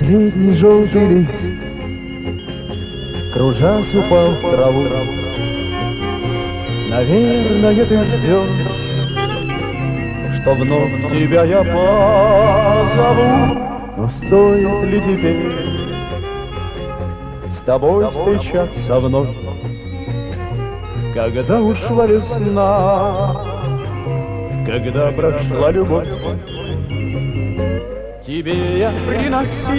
Последний желтый лист, кружась, упал в траву. Наверное, ты ждешь, что вновь тебя я позову. Но стоит ли теперь с тобой встречаться вновь, когда ушла весна, когда прошла любовь? Тебе я приносил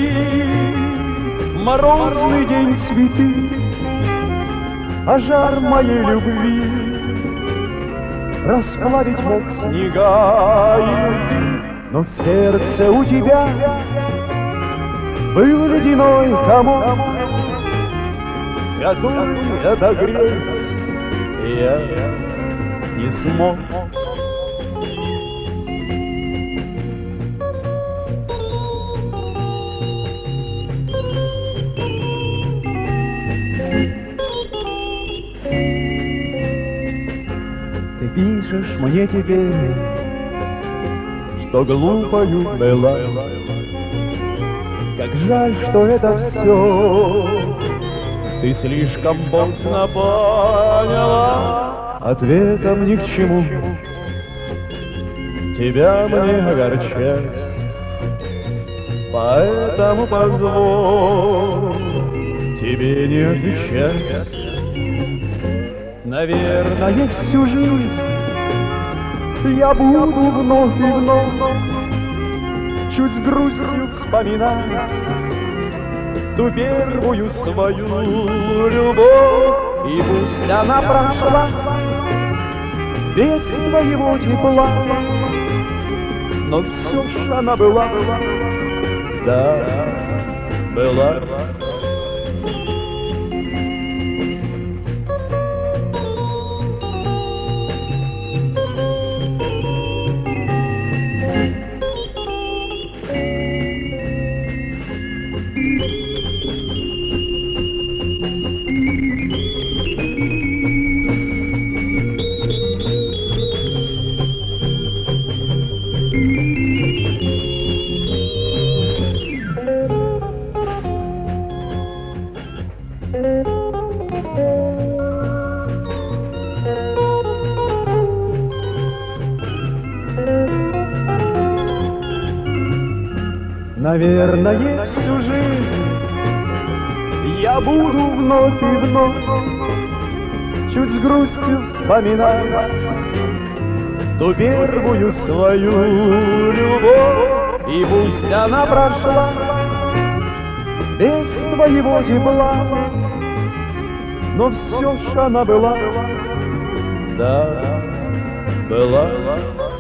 морозный день цветы, а жар моей любви расплавить мог снега и льды. Но в сердце у тебя был ледяной комок, который отогреть я не смог. Ты пишешь мне теперь, что глупою была. Как жаль, что это все ты слишком поздно поняла. Ответом ни к чему тебя мне огорчать, поэтому позволь тебе не отвечать. Наверное, всю жизнь я буду вновь и вновь чуть с грустью вспоминать ту первую свою любовь. И пусть она прошла без твоего тепла, но все ж она была, да, была. Наверное, всю жизнь я буду вновь и вновь чуть с грустью вспоминать ту первую свою любовь. И пусть она прошла без твоего тепла, но все ж она была, да, была.